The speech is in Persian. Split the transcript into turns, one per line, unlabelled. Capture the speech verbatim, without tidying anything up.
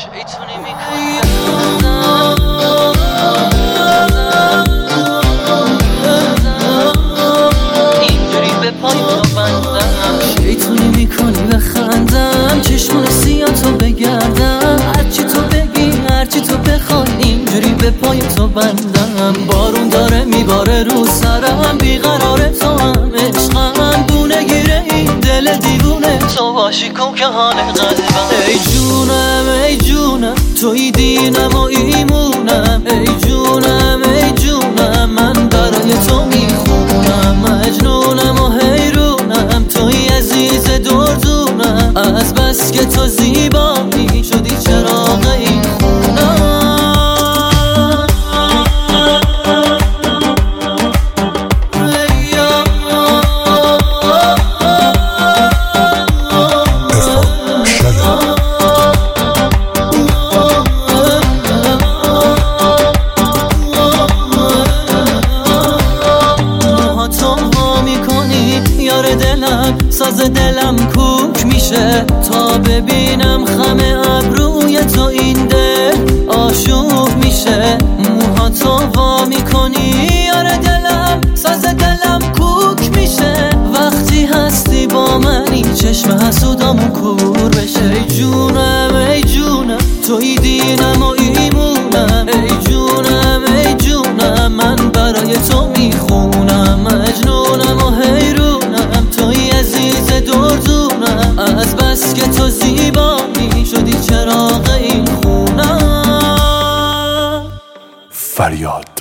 شیطونی میکنی اینجوری به پای تو بندم، شیطونی میکنی بخندم، چشمون سیاتو بگردم، هرچی تو بگی هرچی تو بخوای اینجوری به پای تو بندم. بارون داره میباره رو سرم، بیقراره تو هم عشقم، دونه گیره این دل دیوونه، تو باشی کن که حال قلبم. ای جونم ای جونم توی دینم و ایمونم، ای جونم ای جونم من برای تو میخونم، مجنونم و حیرونم توی عزیز دردونم، از بس که تو زیبایی شدی چراغ این خونم. دلم ساز دلم کوک میشه تا ببینم خم ابروی تو، این دل آشوب میشه. موهاتو وا میکنی یار دلم ساز دلم کوک میشه، وقتی هستی با منی چشم حسودامون کور بشه. ای جونم ای جونم توی دینم و ایمونم، ای جونم ای جونم من برای تو میخونم، مجنونم و حیرونم توی عزیز دردونم، از بس که تو زیبایی شدی چراغ این خونم.
فریاد.